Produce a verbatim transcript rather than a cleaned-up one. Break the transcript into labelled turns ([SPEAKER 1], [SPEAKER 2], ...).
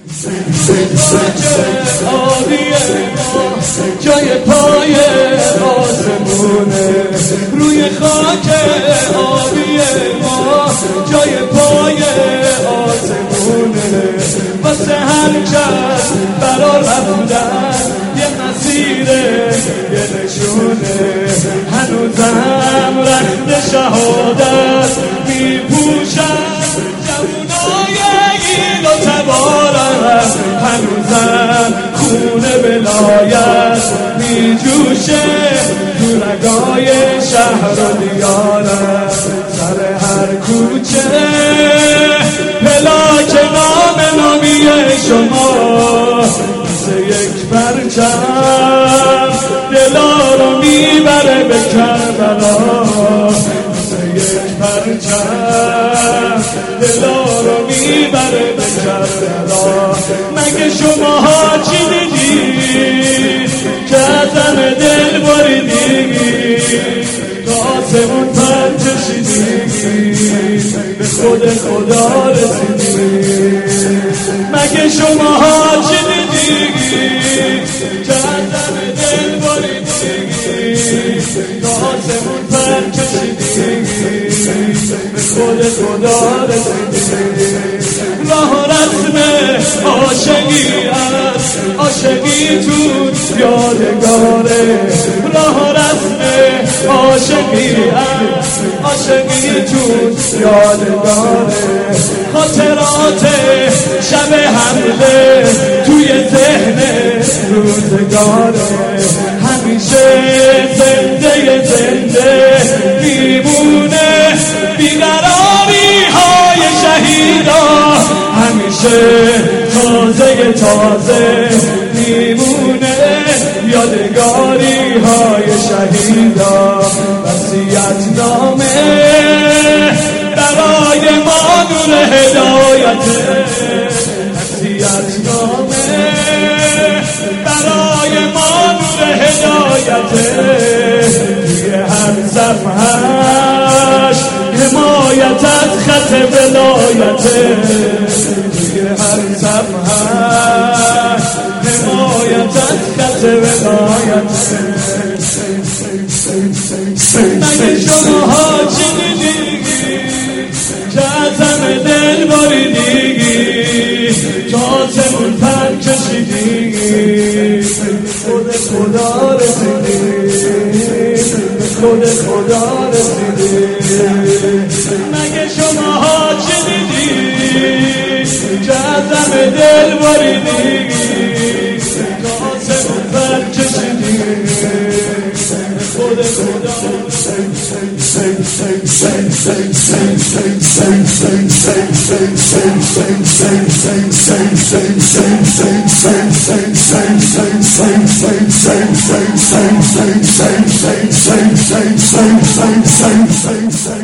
[SPEAKER 1] آبی ما جای پای آسمونه، روی خاک آبی ما جای پای آسمونه. واسه هر کس برا رفتن یه مسیره، یه نشونه. هنوزم رخت شهادت میپوشن جوونای این و تبارم، هنوزم خون ولایت میجوشه تو رگای شهر و دیارم. سر هر کوچه پلاک نام نامی شما، مثل یک پرچم دلا رو میبره به کربلا. مثل یک پرچم دلا رو میبره به کربلا. مگه شماها چی دیدید که ازم دل بریدید، تا آسمون پر کشیدید، به خود خدا رسیدید؟ مگه شماها چی دیدید که ازم دل بریدید، تا آسمون پر کشیدید، به خود خدا رسیدید؟ راه و رسم عاشقی است، عاشقی تو یادگاره. راه و رسم عاشقی است، عاشقی تو یادگاره. خاطرات شب حمله توی ذهن روزگاره. همیشه زنده زنده میمونه بیقراری های شهیدا. همیشه تازه تازه میمونه یادگاری های شهیدا. وصیت نامه برای ما نور هدایته، وصیت نامه برای ما نور هدایته. توی هر صفحه‌اش حمایت از خط ولایته، توی هر صفحه‌اش حمایت از خط ولایته. مگه شماها چی دیدید که ازم دل بریدید، تا آسمون پر کشیدید، خود خدا رسیدید، خود خدا رسیدید؟ مگه شماها چی دیدید که ازم دل بریدید، تا آسمون پر کشیدید، خود خدا رسیدید؟